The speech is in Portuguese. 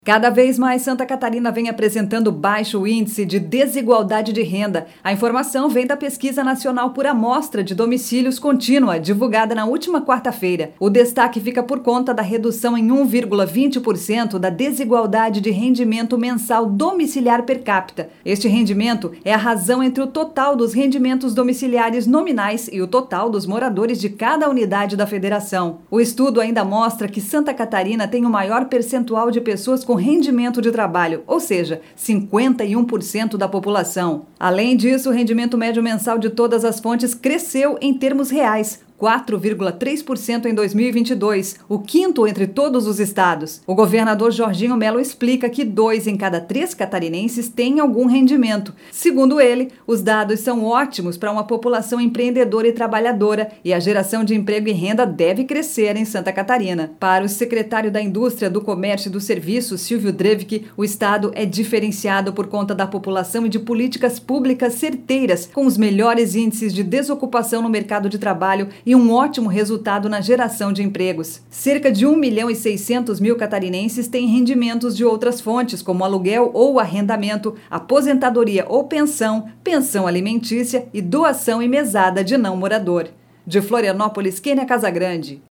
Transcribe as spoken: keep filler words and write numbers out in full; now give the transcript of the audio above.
Cada vez mais Santa Catarina vem apresentando baixo índice de desigualdade de renda. A informação vem da Pesquisa Nacional por Amostra de Domicílios Contínua, divulgada na última quarta-feira. O destaque fica por conta da redução em um vírgula vinte por cento da desigualdade de rendimento mensal domiciliar per capita. Este rendimento é a razão entre o total dos rendimentos domiciliares nominais e o total dos moradores de cada unidade da federação. O estudo ainda mostra que Santa Catarina tem o maior percentual de pessoas com com rendimento de trabalho, ou seja, cinquenta e um por cento da população. Além disso, o rendimento médio mensal de todas as fontes cresceu em termos reais, quatro vírgula três por cento em dois mil e vinte e dois, o quinto entre todos os estados. O governador Jorginho Mello explica que dois em cada três catarinenses têm algum rendimento. Segundo ele, os dados são ótimos para uma população empreendedora e trabalhadora e a geração de emprego e renda deve crescer em Santa Catarina. Para o secretário da Indústria, do Comércio e do Serviço, Silvio Drevik, o estado é diferenciado por conta da população e de políticas públicas certeiras, com os melhores índices de desocupação no mercado de trabalho e e um ótimo resultado na geração de empregos. Cerca de um milhão e seiscentos mil catarinenses têm rendimentos de outras fontes, como aluguel ou arrendamento, aposentadoria ou pensão, pensão alimentícia e doação e mesada de não morador. De Florianópolis, Kênia Casagrande.